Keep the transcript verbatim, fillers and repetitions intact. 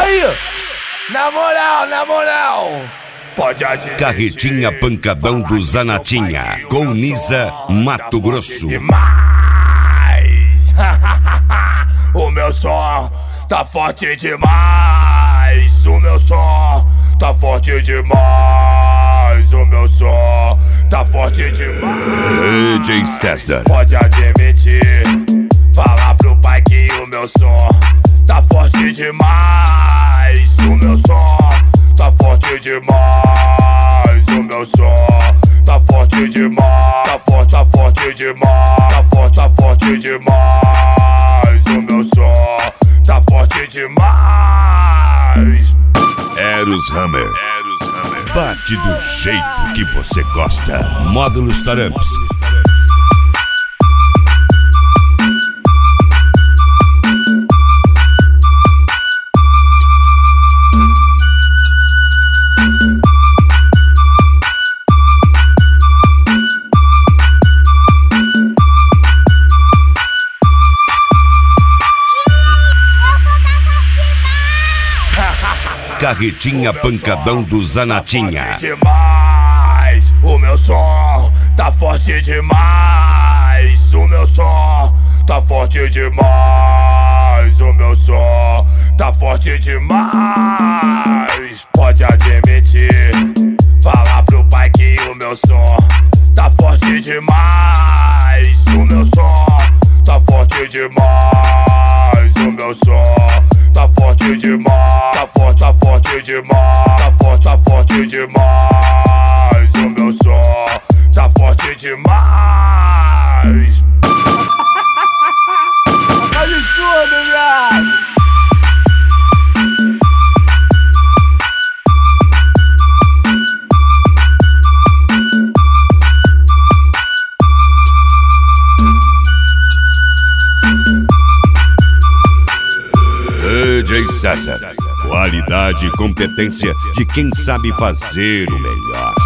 aí, na moral, na moral. Pode admitir. Carretinha Pancadão do Zanatinha, com Nisa, Mato Grosso. Demais. O meu som tá forte demais. O meu som tá forte demais. O meu som tá forte demais. D J César. Pode admitir. Falar pro pai que o meu som tá forte demais. O meu som tá forte demais. O meu som tá forte demais. Tá forte, tá forte demais. Tá forte, tá forte demais. O meu som tá forte demais. Eros Hammer. Eros Hammer. Bate do jeito que você gosta. Módulos Taramps. Carretinha Pancadão do Zanatinha. Demais, o meu som tá forte demais. O meu som tá forte demais. O meu som tá forte demais. Pode admitir. Falar pro pai que o meu som tá forte demais. O meu som tá forte demais. O meu som tá forte demais. Tá forte, tá forte demais. Tá forte, tá forte demais. O meu som tá forte demais. Olha tudo, viado. D J César. Qualidade e competência de quem sabe fazer o melhor.